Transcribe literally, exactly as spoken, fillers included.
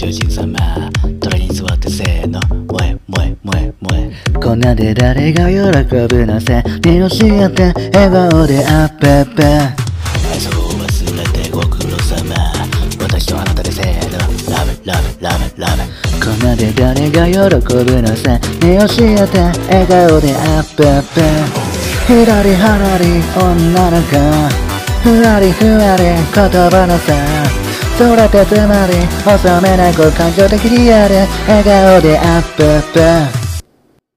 主人様虎に座ってせーの萌え萌え萌え萌えこんなで誰が喜ぶのせに教えて笑顔であっぺっぺ愛想を忘れてご苦労様私とあなたでせーのラブラブラブラブこんなで誰が喜ぶのせに教えて笑顔であっぺっぺひらりはらり女の子ふわりふわり言葉のさそれってつまり収めないこう感情的リアル笑顔であっぺっぺ